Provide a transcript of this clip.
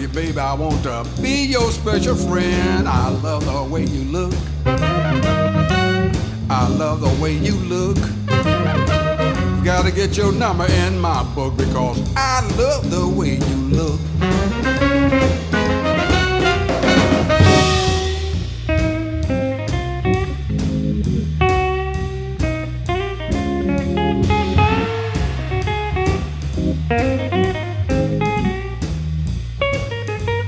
baby, I want to be your special friend. I love the way you look. I love the way you look. Gotta get your number in my book because I love the way you look.